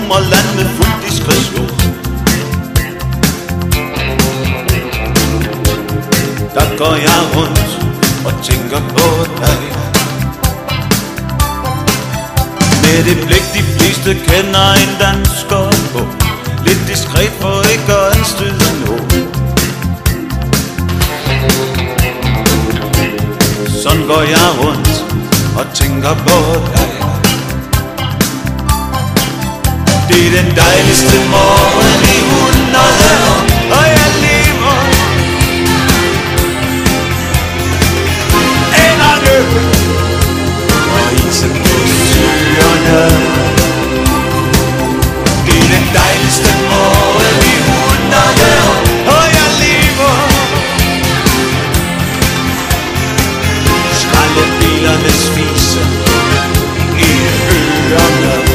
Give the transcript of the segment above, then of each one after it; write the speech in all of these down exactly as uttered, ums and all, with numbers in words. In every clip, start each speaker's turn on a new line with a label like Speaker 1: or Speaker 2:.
Speaker 1: slummerland med fuld diskretion. Der går jeg rundt og tænker på dig, med det blik de fleste kender en dansker på, lidt diskret for ikke at anstøde nogen. Sådan går jeg rundt og tænker på dig. Det er den dejligste morgen i hundrede år, og jeg lever enderne og isen på søerne. Det er den dejligste morgen i hundrede år, og jeg lever skraldebilernes fise i ørerne.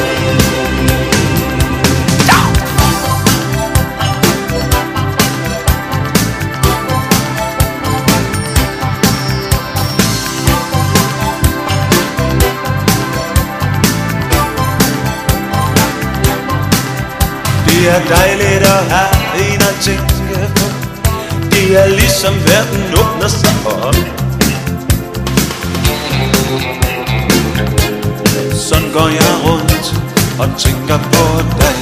Speaker 1: Det er dejligt at have en at tænke på. Det er ligesom verden åbner sig op. Sådan går jeg rundt og tænker på dig.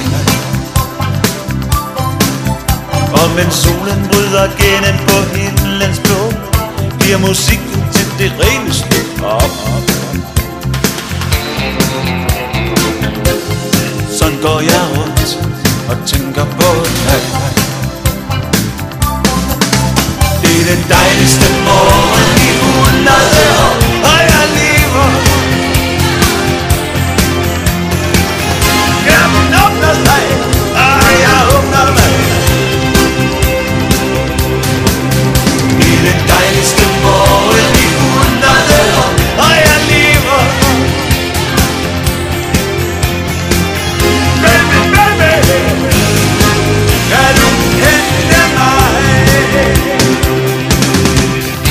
Speaker 1: Og mens solen bryder gennem på himlens blå, bliver musikken til det reneste op. Sådan går jeg rundt og tænker på dig. Det er den dejligste morgen i hundrede år, og jeg lever. Hjernen åbner sig, og jeg åbner mig. Det er den dejligste morgen i hundrede år, og jeg lever. Baby, baby, kan du hente mig?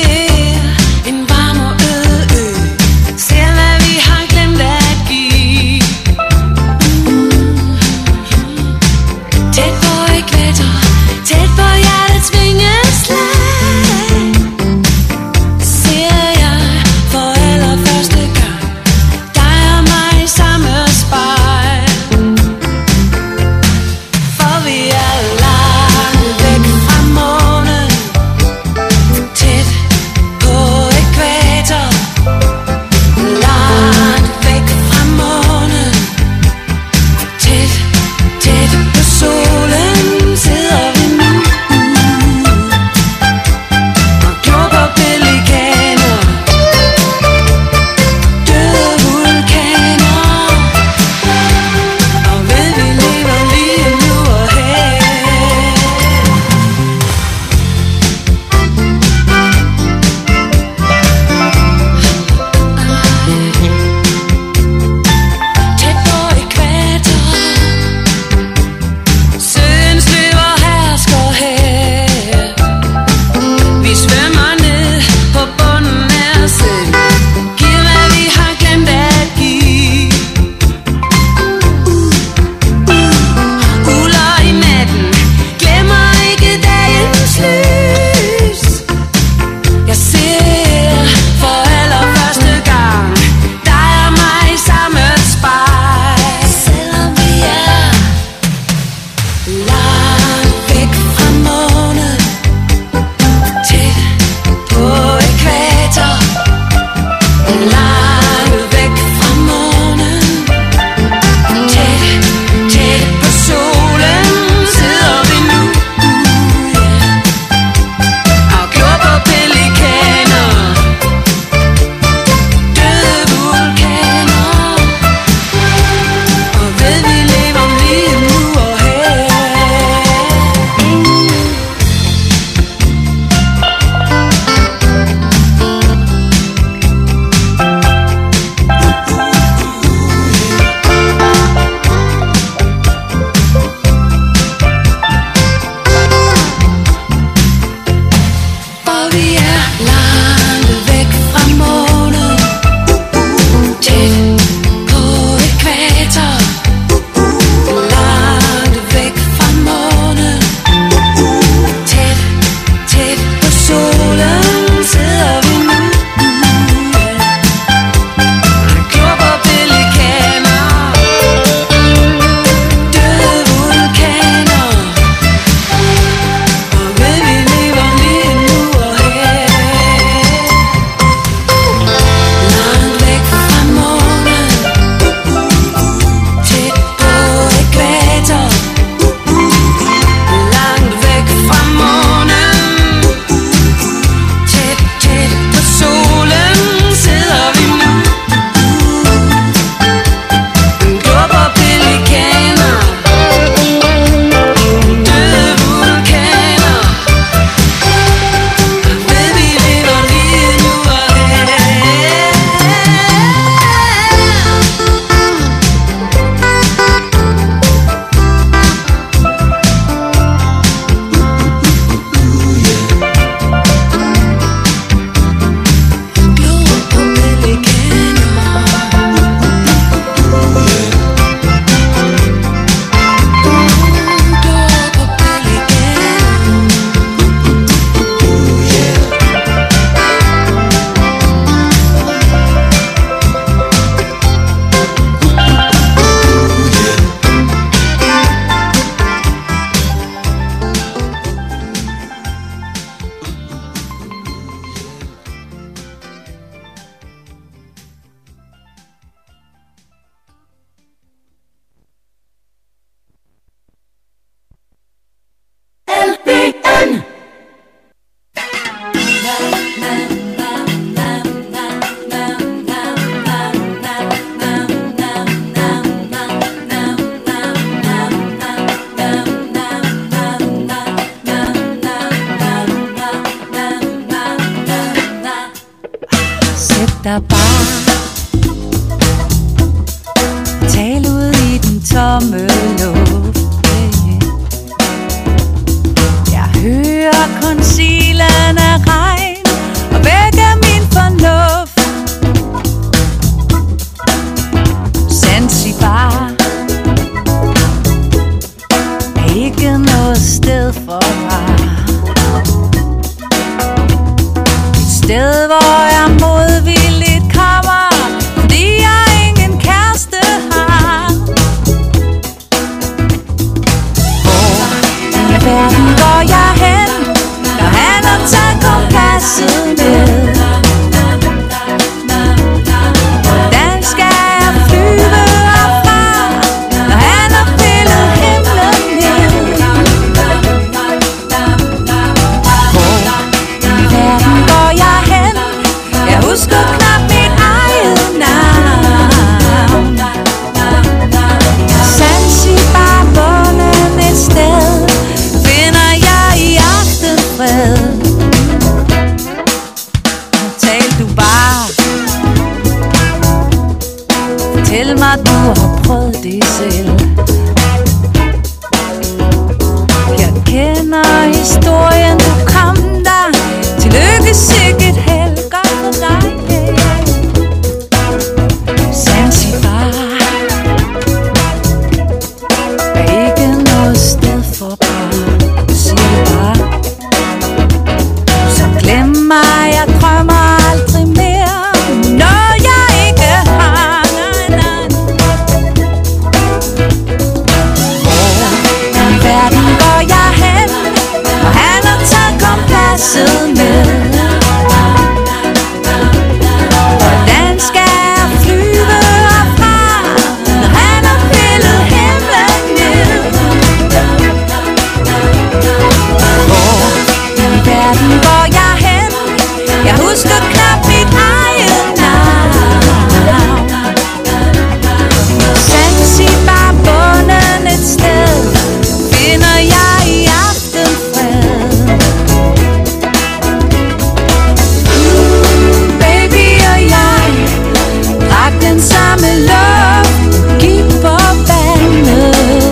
Speaker 2: der bare tal ud i den tomme luft. Jeg hører kun silen af regn, og sted, hvor jeg modvilligt kommer, fordi jeg ingen kæreste har. Hvor i verden går jeg hen, når han har taget kompasset med? Hvordan skal jeg flyve herfra, når han har pillet himlen ned? Hvor i verden går jeg hen? Jeg husker knap mit eget navn. Zanzibar, bunden et sted, finder jeg i aftenfred. Nu tal du bare, fortæl mig, du har prøvet det selv. Jeg kender historien, du kom der. Tillykke, sikkert held, godt for dig. Zanzibar er ikke noget sted for par, siger bare. Så glem mig, jeg drømmer aldrig mere, når jeg ikke har, nej, nej. Hvor i verden går jeg hen, og han har taget kompasset med? Hvordan skal jeg flyve herfra, når han har pillet himlen ned? Hvor i verden går jeg hen? Jeg husker knap mit eget navn. Zanzibar, bunden et sted, finder jeg i aftenfred. Baby og jeg drak den samme luft, gik på vandet.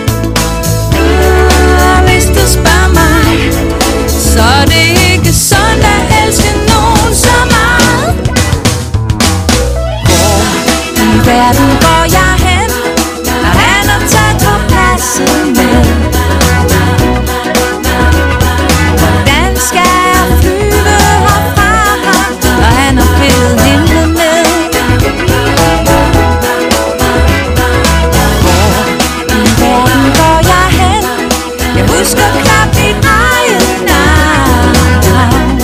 Speaker 2: Ah, hvis du spørger mig, så er det ikke sådan at elske nogen så meget. Hvor i verden går jeg hen, når han har taget kompasset med? Hvordan skal jeg flyve herfra, når han har pillet himlen ned? Hvor i verden går jeg hen? Jeg husker knap mit eget navn.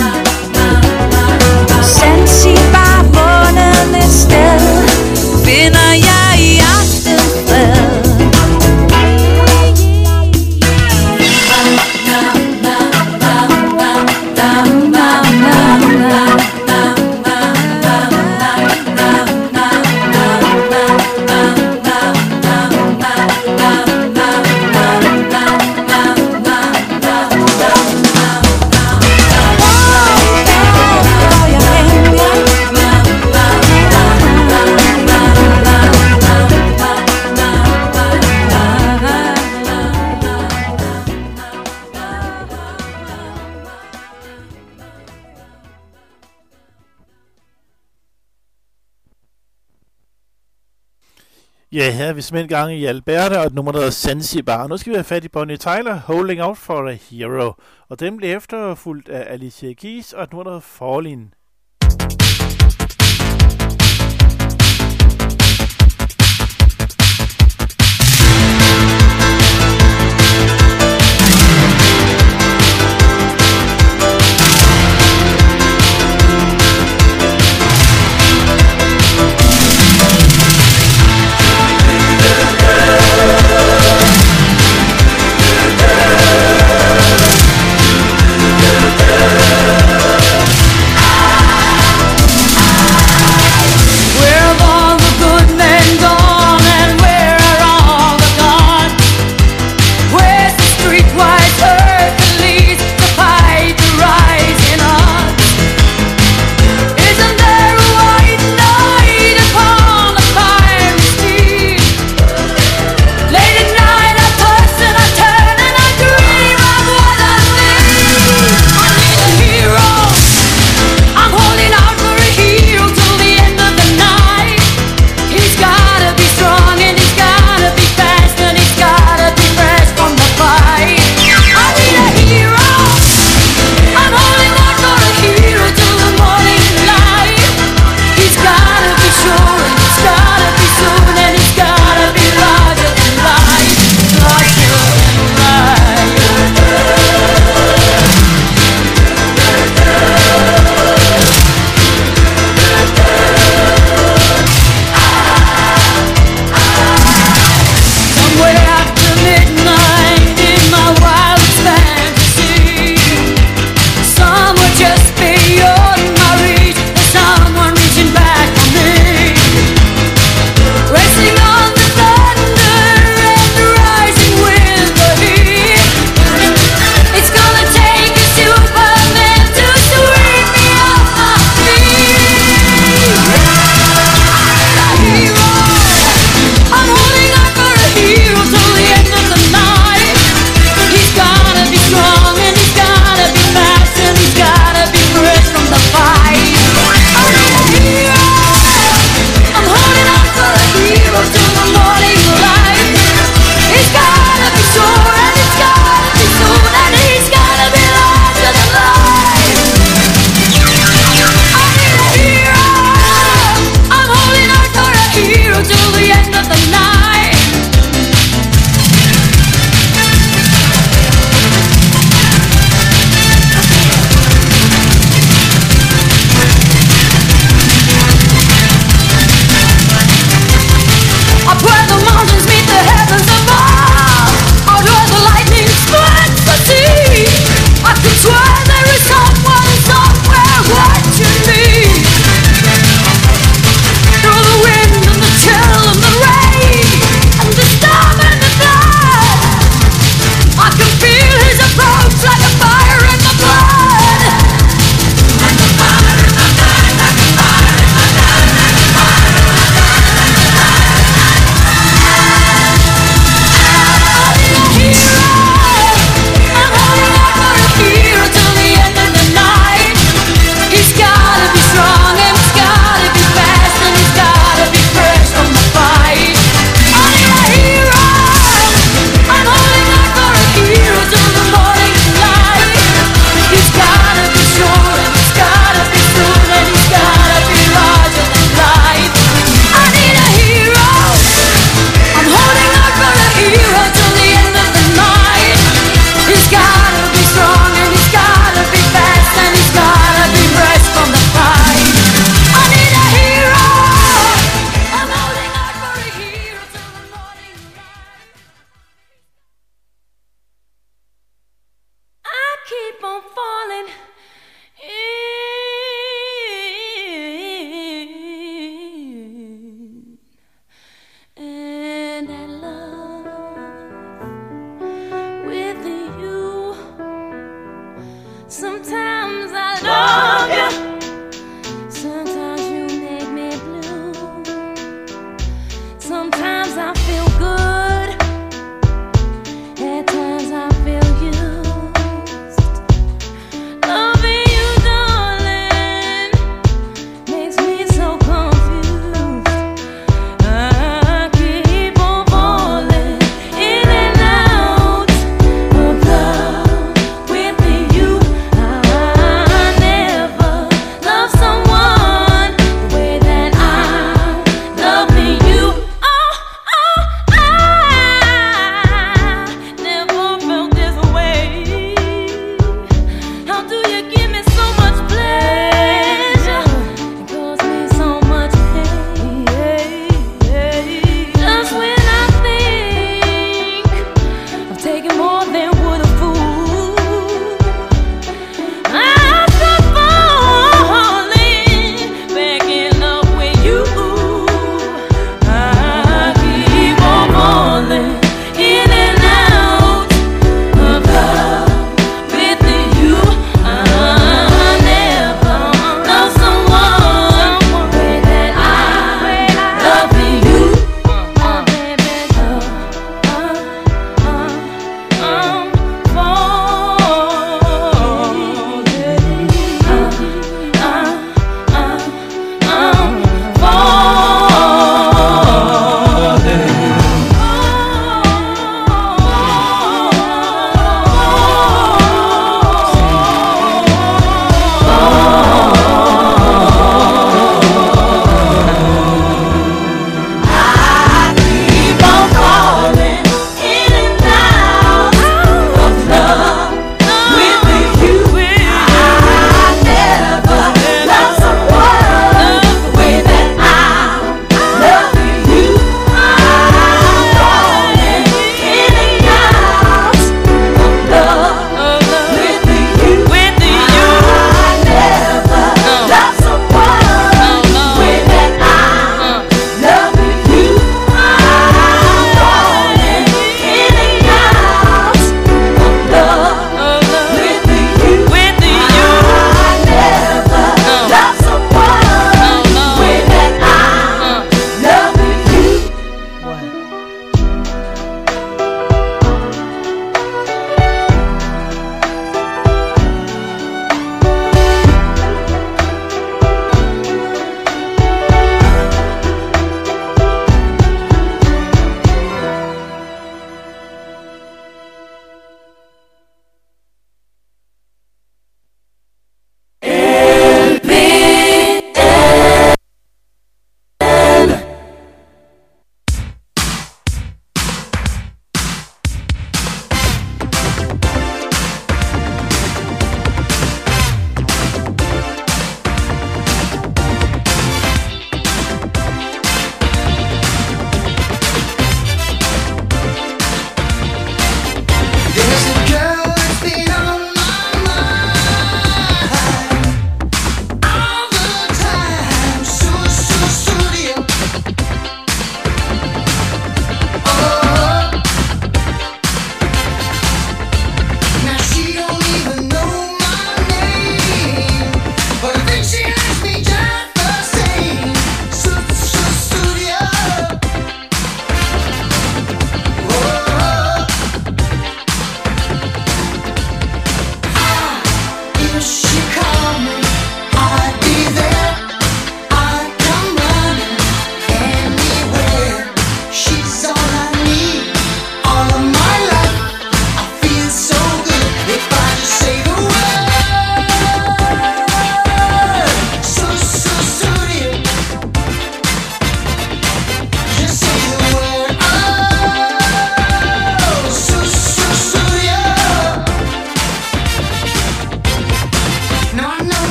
Speaker 2: Zanzibar, bunden et sted, finder jeg i aftenfred.
Speaker 3: Ja, her er vi simpelthen gang i Alberta, og et nummer, der hedder Zanzibar. Nu skal vi have fat i Bonnie Tyler, Holding Out for a Hero. Og den blev efterfulgt af Alicia Keys og et nummer, der hedder Falling.
Speaker 1: I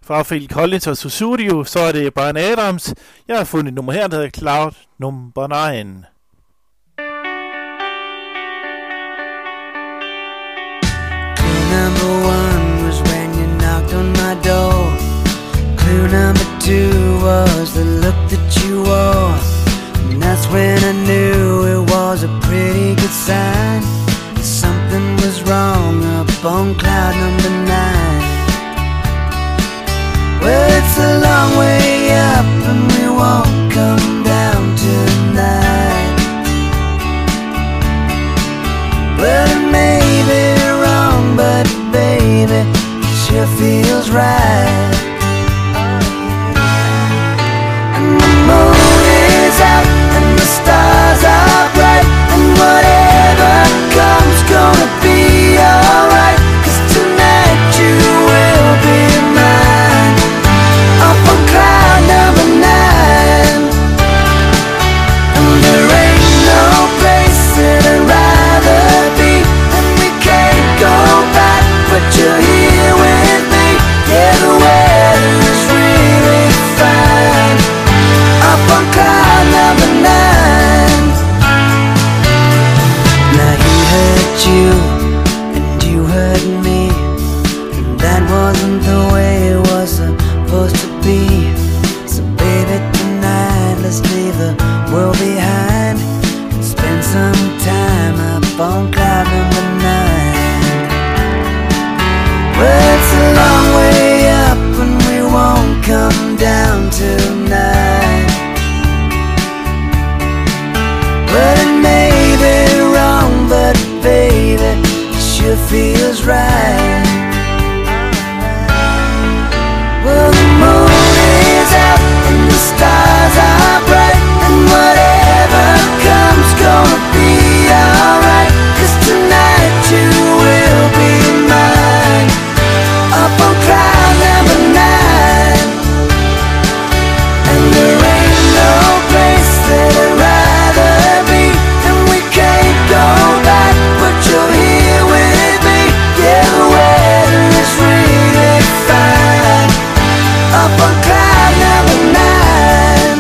Speaker 3: Fra Phil Collins og Sussudio, så er det Bryan Adams. Jeg har fundet et nummer her, der hedder Cloud Number nine.
Speaker 4: Clue number one was when you knocked on my door. Clue number two was the look that you wore. And that's when I knew it was a pretty good sign. Something was wrong up on cloud number nine. Well, it's a long way up and we won't come down tonight. Well, it may be wrong, but baby, it sure feels right. And the moon is out and the stars are bright, and whatever comes gonna be alright. 'Cause tonight you will be mine, up on cloud number nine. And there ain't no place that I'd rather be, and we can't go back, but you're here with me. Yeah, the weather's really fine, up on cloud number nine. Now he hurt you and you hurt me, and that wasn't the way it was supposed to be. So baby, tonight let's leave the world behind and spend some time up on cloud number nine. Well, it's a long way up and we won't come down tonight. Well, it may be wrong, but baby, it sure feels right. Well, the moon is out and the stars are bright, and whatever comes gonna be alright. 'Cause tonight you will be mine, up on cloud number nine. And there ain't no place that I'd rather be, and we can't go back, but you're here with me. Yeah, the weather is really fine, up on cloud number nine.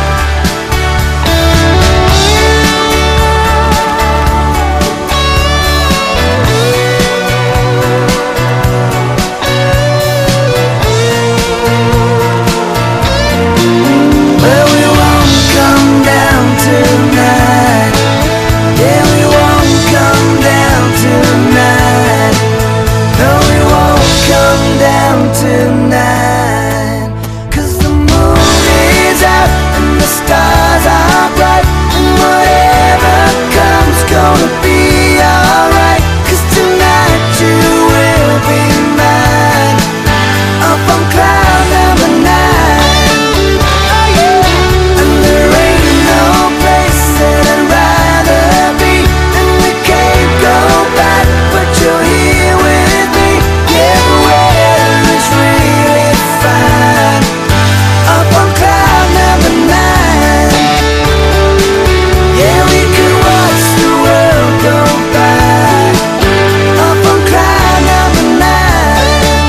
Speaker 4: Well, we won't come down tonight. Yeah, we won't come down tonight. No, we won't come down tonight. 'Cause the moon is out and the stars are bright, and whatever comes gonna be alright. 'Cause tonight you will be mine, up on cloud number nine. And there ain't no place that I'd rather be, and we can't go back, but you're here with me. Yeah, the weather is really fine, up on cloud number nine. Yeah, we could watch the world go by, up on cloud number nine.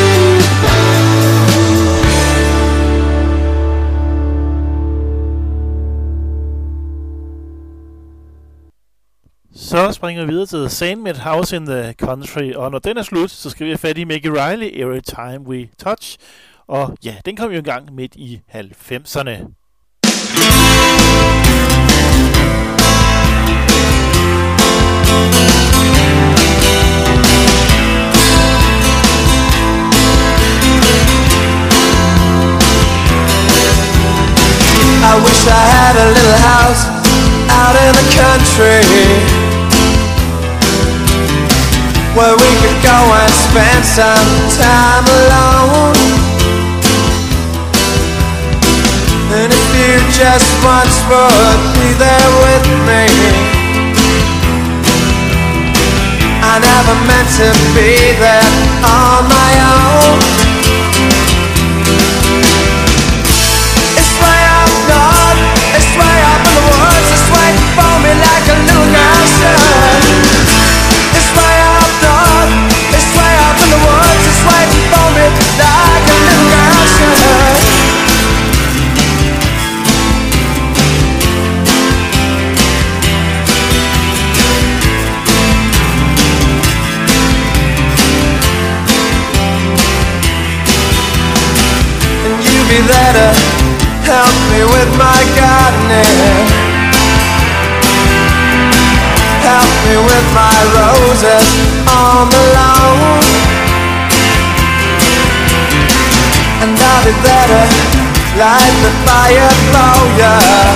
Speaker 3: Så springer vi videre til Sandmet House in the Country, og når den er slut, så skal vi have fat i Maggie Riley, Every Time We Touch. Og ja, den kom jo i gang midt i halvfemserne.
Speaker 1: I wish I had a little house out in the country where we could go and spend some time alone. And if you just once would be there with me, I never meant to be there on my own. It's way up north, it's way up in the woods, it's waiting for me like a little girl should. It's way up north, it's way up in the woods, it's waiting for me like a little there to help me with my gardening, help me with my roses on the lawn, and I'll be there to light the fire for you.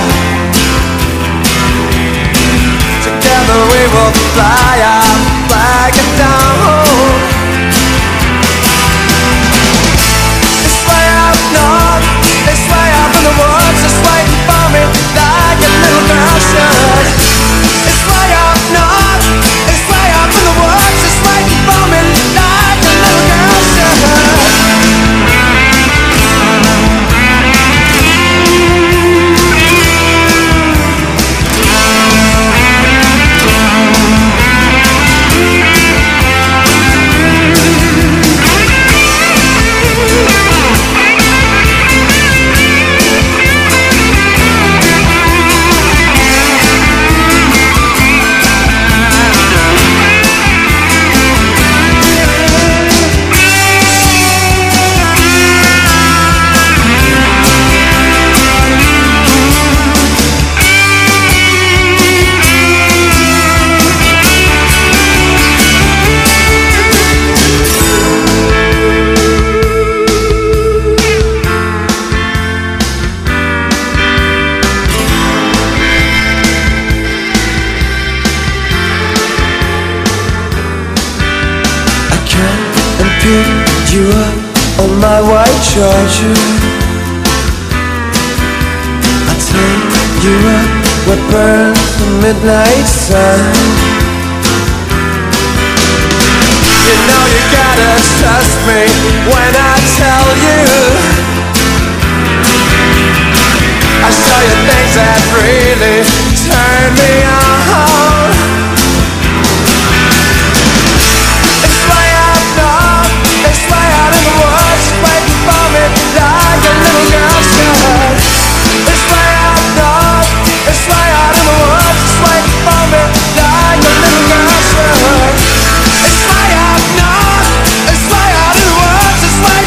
Speaker 1: Together we will fly our flag down. It's way up north, it's way up in the woods, it's waiting for me like a little girl should. It's way up north, it's way up in the woods, it's waiting for me like a little girl should. You up on my white Charger, I take you up where burns the midnight sun. You know you gotta trust me when I tell you I show you things that really turn me on. Like a little girl should. It's way out north, it's way out in the woods, it's waiting for me like a little girl should. It's way out north, it's way out in the woods, it's waiting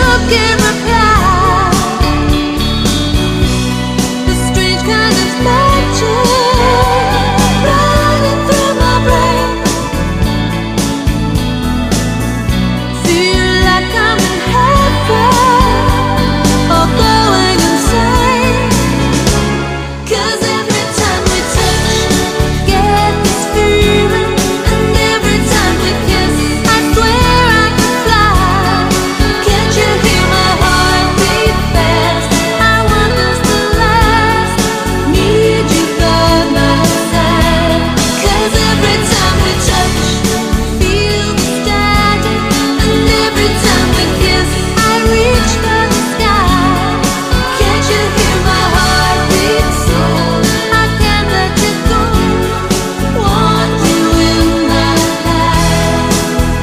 Speaker 2: look in reply. The strange kind of magic running through my brain. Feel like I'm in heaven or going insane. 'Cause every time we touch, get this feeling, and every time we kiss, I swear I could fly. Can't you hear my heart beat fast? I want this to last. Need you by my side. 'Cause every time we touch, feel the static, and every time we kiss, I reach for the sky. Can't you hear my heart beat so? I can't let you go. Want you in my life.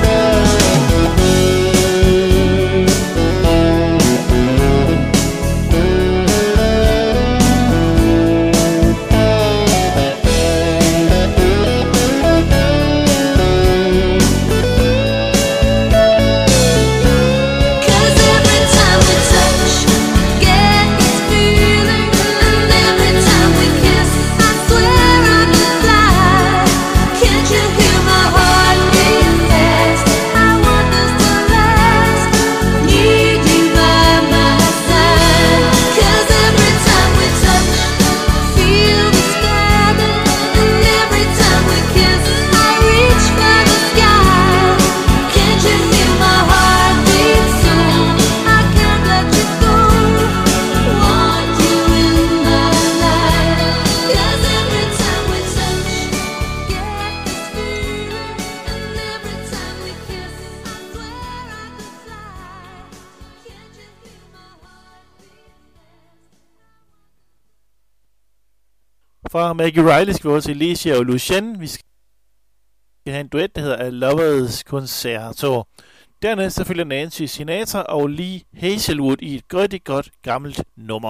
Speaker 2: Cause every time we touch, get this feeling, and every time we kiss, I swear I could fly. Can't you hear my heart beat fast? I want this to last. Need you by my side. 'Cause every time we touch, feel the static, and every time we kiss, I reach for the sky. Can't you hear my heart beat so? I can't let you go. Want you in my life. 'Cause every time we touch, get this feeling, and every time we kiss, I swear I could fly. Can't you hear my heart beat fast?
Speaker 3: Fra Maggie Riley skal vi over til Alicia og Lucien. Vi skal have en duet, der hedder A Lover's Concerto. Dernæst så følger Nancy Sinatra og Lee Hazelwood i et rigtig godt gammelt nummer.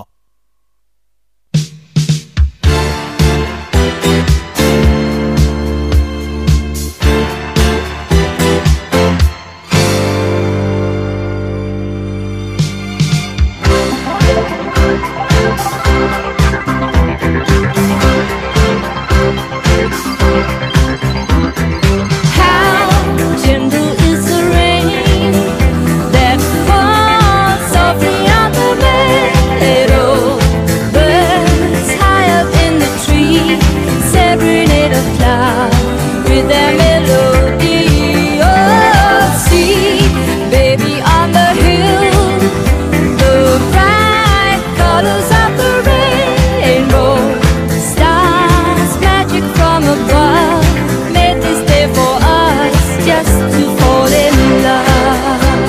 Speaker 2: How gentle is the rain that falls softly on the meadow. Birds high up in the tree serenade a cloud with their melody. Oh, see, baby on the hill, the bright colors of the rainbow. Stars magic from above made this day for us just to fall in love.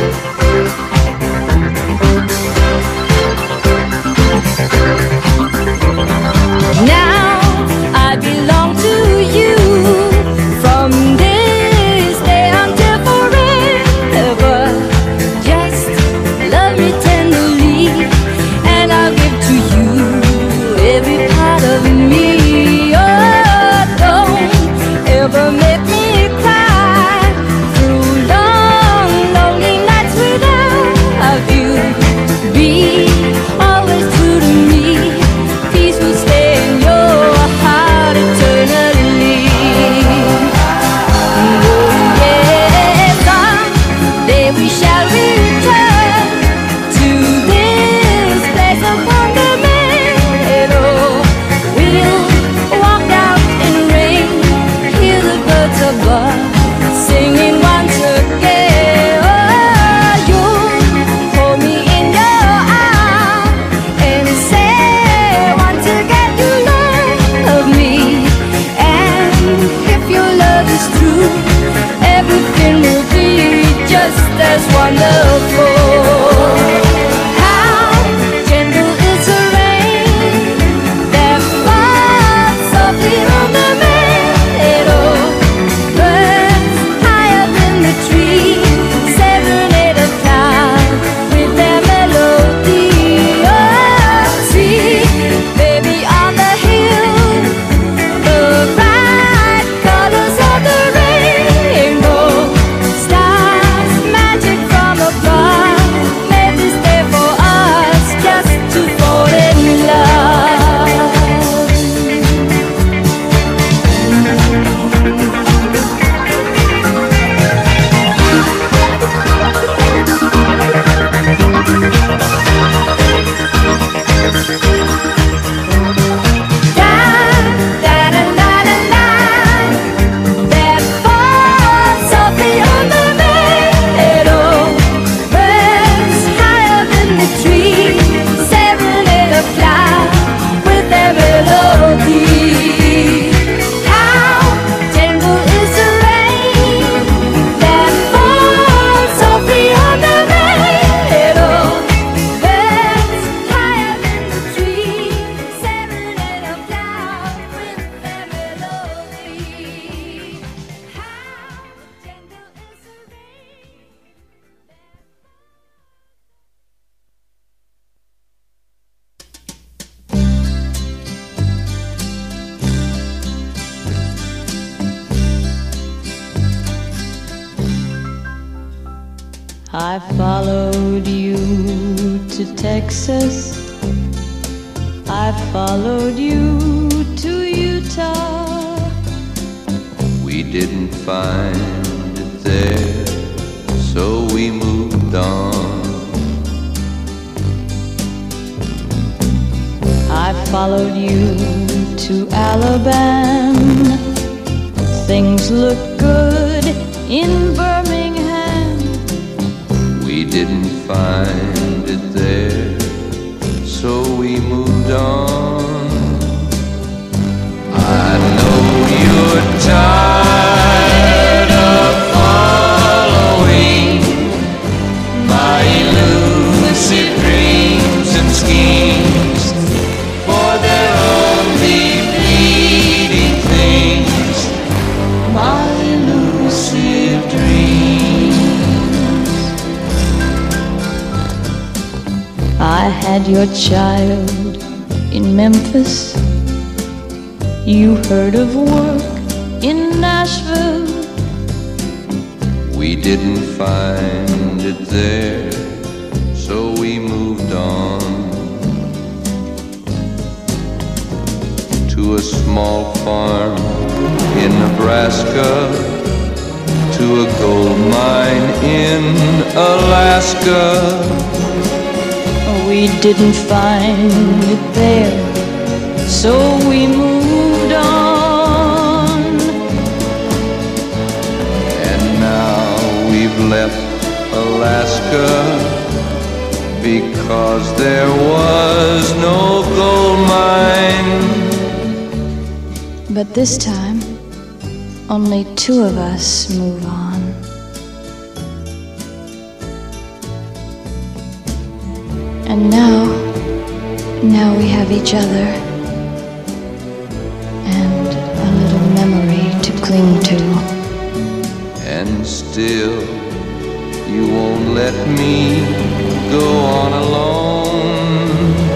Speaker 2: Now I belong to you from this day until forever. Just love me tenderly, and I'll give to you every part of me. Oh, don't ever make me cry through long, lonely nights without you. Be always true to me. Peace will stay in your heart eternally. Oh, yes, someday we shall return to this place upon the meadow. We'll walk out in rain, hear the birds above singing once again. Oh, you'll hold me in your arms and say once again you love me. And if your love is true, everything will be just as wonderful. How gentle is the rain that falls softly on the meadow. Birds high up in the tree serenade a cloud with their melody. Oh, see, baby on the hill, the bright colors of the rainbow. Stars magic from above
Speaker 5: I followed you to Texas. I followed you to Utah.
Speaker 6: We didn't find it there, so we moved on.
Speaker 5: I followed you to Alabama. Things look good in Birmingham.
Speaker 6: We didn't find it there, so we moved on. I know you're tired of following my elusive dreams and schemes, for they're only fleeting things, my elusive dreams.
Speaker 5: I had your child in Memphis. You heard of work in Nashville.
Speaker 6: We didn't find it there, so we moved on to a small farm in Nebraska, to a gold mine in Alaska.
Speaker 5: We didn't find it there, so we moved on.
Speaker 6: And now we've left Alaska because there was no gold mine.
Speaker 5: But this time, only two of us move on. And now, now we have each other and a little memory to cling to.
Speaker 6: And still, you won't let me go on alone.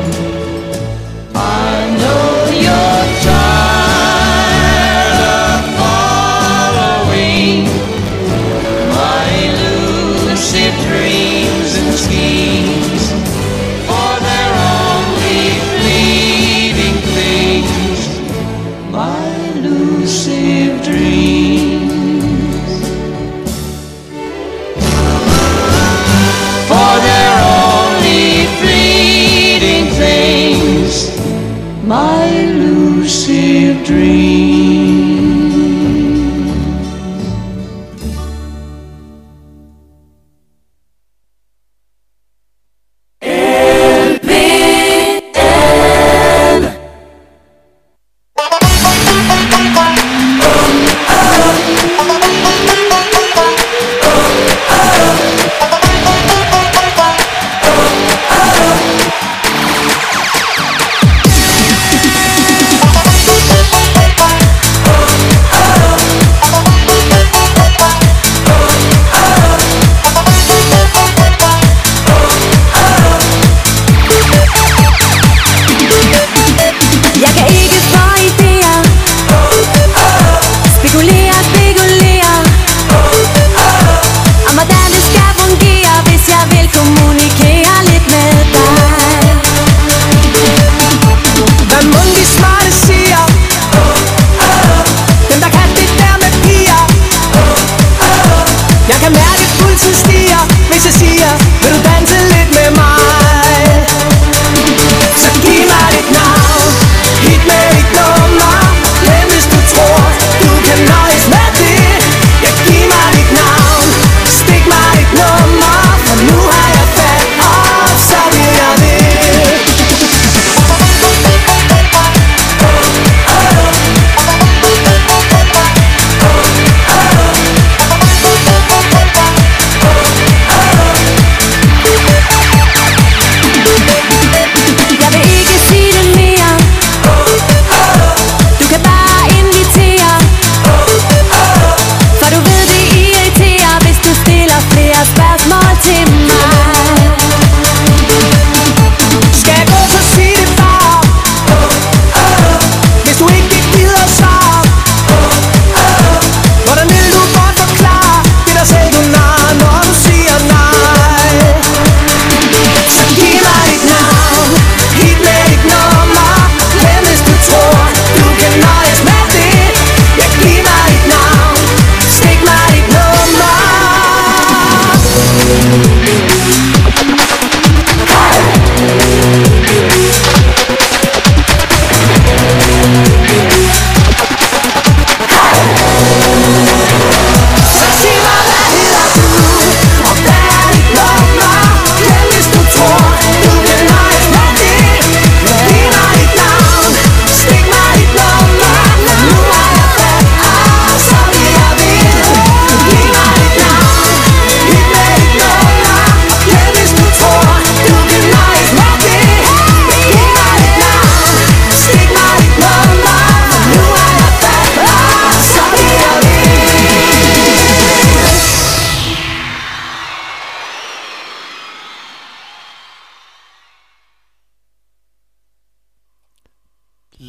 Speaker 6: I know you're tired of following my elusive dreams and schemes, for they're only fleeting things, my elusive dreams. For they're only fleeting things, my elusive dreams.
Speaker 1: Oh,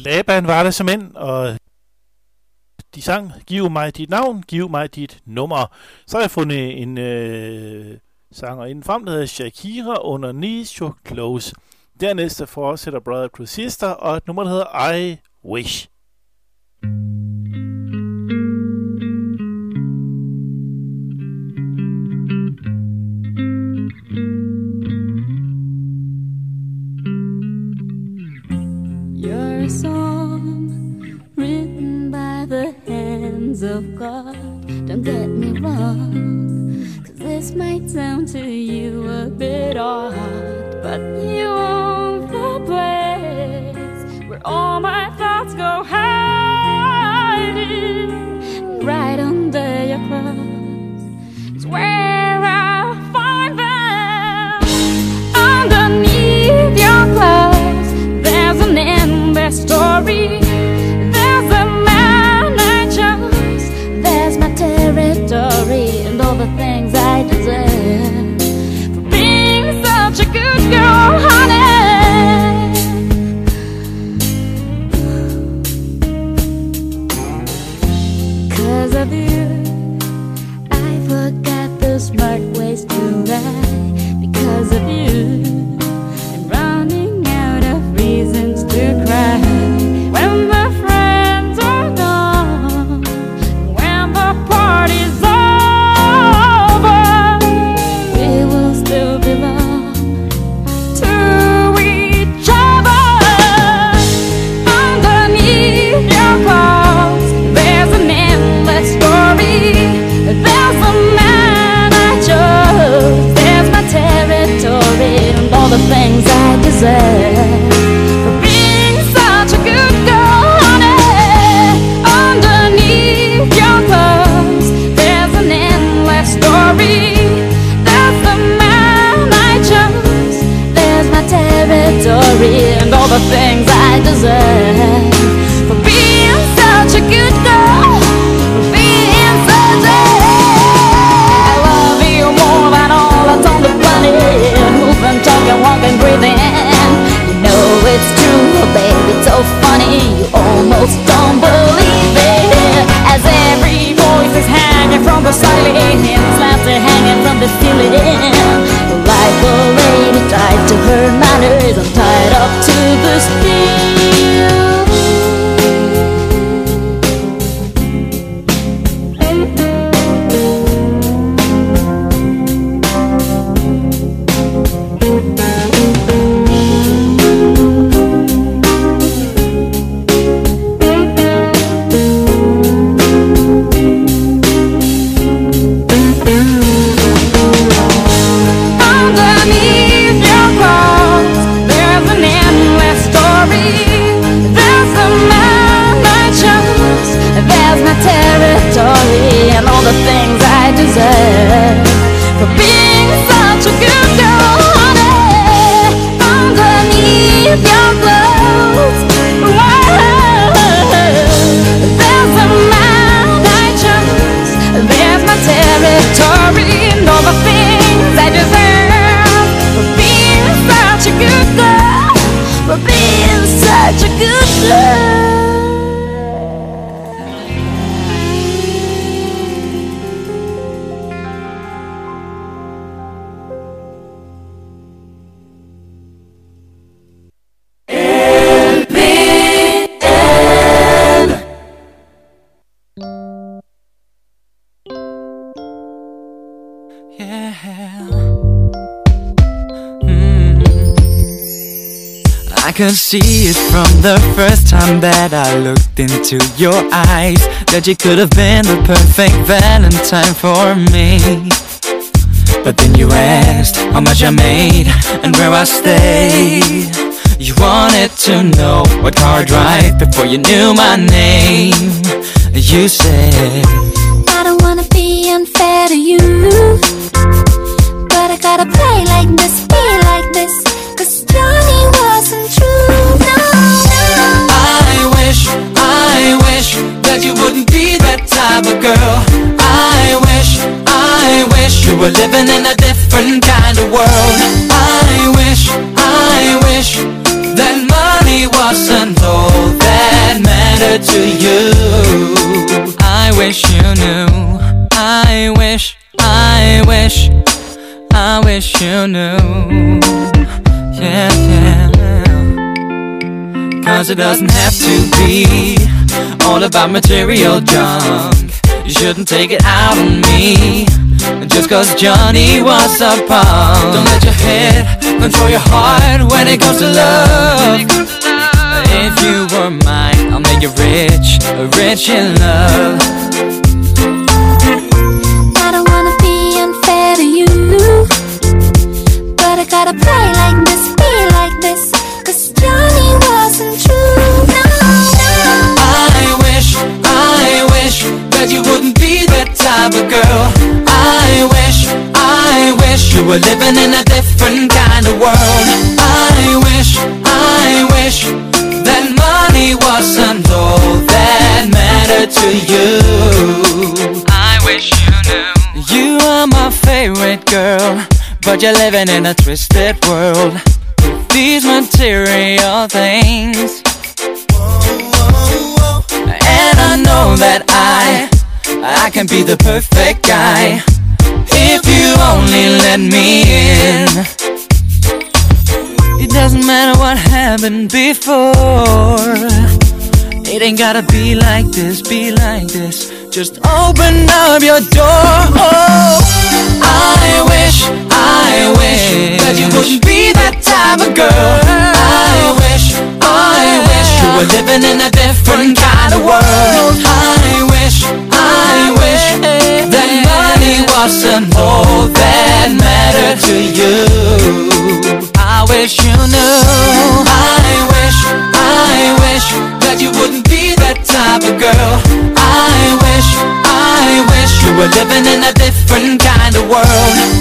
Speaker 3: Laban var det som end, og de sang, giv mig dit navn, giv mig dit nummer. Så har jeg fundet en øh, sanger inden frem, der hedder Shakira under Knees Your Clothes. Dernæst fortsætter Brother Cross Sister, og et nummer, der hedder I Wish.
Speaker 7: You're a song written by the hands of God. Don't get me wrong, 'cause this might sound to you a bit odd, but you own the place where all my thoughts go hiding. Right under your clothes is where I'll find them. Underneath your clothes there's an endless story. There's a man I chose. There's my territory and all the things I deserve for being such a good girl, honey. 'Cause of you, I forgot the smart ways to lie. Because of you, I'm running out of reasons to cry. When the friends are gone, when the party's over, we will still belong to each other. Underneath your clothes there's an endless story. There's a man I chose. There's my territory and all the things I deserve for being such a good girl, honey. Underneath your clothes there's an endless story. There's the man I chose. There's my territory and all the things I deserve for being such a good girl, for being such a... I love you more than all that's on the planet. Moving, talking, walking, breathing. You know it's true, baby, it's so funny. You almost don't believe it. As every voice is hanging from the ceiling, slabs are hanging from the ceiling. Like a lady tied to her manners, I'm tied up to the steel. Underneath your clothes there's an endless story. There's a man I chose. There's my territory and all the things I deserve for being such a good girl, honey. Underneath your clothes, there's a man I chose. There's my territory and all the things I deserve for being such a good girl, for being such a good girl.
Speaker 8: I could see it from the first time that I looked into your eyes, that you could have been the perfect Valentine for me. But then you asked how much I made and where I stayed. You wanted to know what car I drive before you knew my name. You said,
Speaker 7: I don't wanna be unfair to you, but I gotta play like this, be like this, 'cause Johnny wasn't true, no, no.
Speaker 8: I wish, I wish that you wouldn't be that type of girl. I wish, I wish you were living in a different kind of world. I wish, I wish that money wasn't all that matter to you. I wish you knew. I wish, I wish, I wish you knew. Yeah, yeah. Cause it doesn't have to be all about material junk. You shouldn't take it out on me just cause Johnny was a punk. Don't let your head control your heart when it comes to love. If you were mine, I'll make you rich, rich in love.
Speaker 2: I don't wanna be unfair to you, but I gotta play like this, be like this, cause Johnny wasn't true. No, no.
Speaker 8: I wish, I wish that you wouldn't be that type of girl. I wish, I wish you were living in a different kind of world. I wish, I wish that money wasn't all that mattered to you. I wish you knew. You are my favorite girl, but you're living in a twisted world with these material things. And I know that I, I can be the perfect guy if you only let me in. It doesn't matter what happened before. It ain't gotta be like this, be like this. Just open up your door. Oh, I wish, I wish that you wouldn't be that type of girl. I wish, I wish you were living in a different kind of world. I wish, I wish that money wasn't all that mattered to you. I wish you knew. I wish, I wish that you wouldn't be that type of girl. I wish, I wish you were living in a different kind of world.